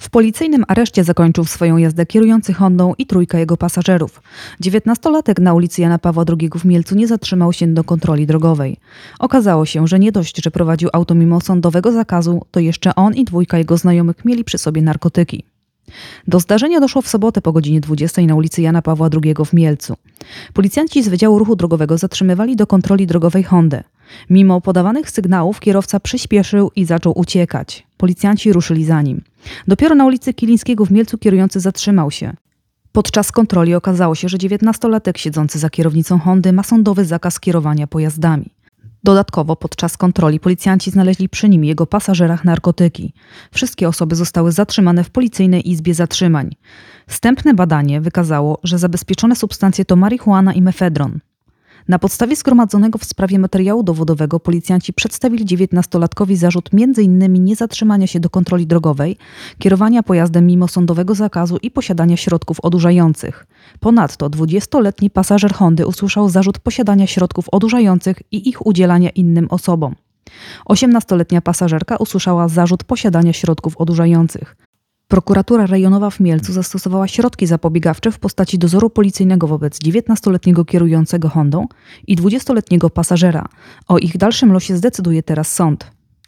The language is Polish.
W policyjnym areszcie zakończył swoją jazdę kierujący Hondą i trójka jego pasażerów. 19-latek na ulicy Jana Pawła II w Mielcu nie zatrzymał się do kontroli drogowej. Okazało się, że nie dość, że prowadził auto mimo sądowego zakazu, to jeszcze on i dwójka jego znajomych mieli przy sobie narkotyki. Do zdarzenia doszło w sobotę po godzinie 20 na ulicy Jana Pawła II w Mielcu. Policjanci z Wydziału Ruchu Drogowego zatrzymywali do kontroli drogowej Hondę. Mimo podawanych sygnałów kierowca przyspieszył i zaczął uciekać. Policjanci ruszyli za nim. Dopiero na ulicy Kilińskiego w Mielcu kierujący zatrzymał się. Podczas kontroli okazało się, że 19-latek siedzący za kierownicą Hondy ma sądowy zakaz kierowania pojazdami. Dodatkowo podczas kontroli policjanci znaleźli przy nim i jego pasażerach narkotyki. Wszystkie osoby zostały zatrzymane w Policyjnej Izbie Zatrzymań. Wstępne badanie wykazało, że zabezpieczone substancje to marihuana i mefedron. Na podstawie zgromadzonego w sprawie materiału dowodowego policjanci przedstawili 19-latkowi zarzut m.in. niezatrzymania się do kontroli drogowej, kierowania pojazdem mimo sądowego zakazu i posiadania środków odurzających. Ponadto 20-letni pasażer Hondy usłyszał zarzut posiadania środków odurzających i ich udzielania innym osobom. 18-letnia pasażerka usłyszała zarzut posiadania środków odurzających. Prokuratura rejonowa w Mielcu zastosowała środki zapobiegawcze w postaci dozoru policyjnego wobec 19-letniego kierującego Hondą i 20-letniego pasażera. O ich dalszym losie zdecyduje teraz sąd.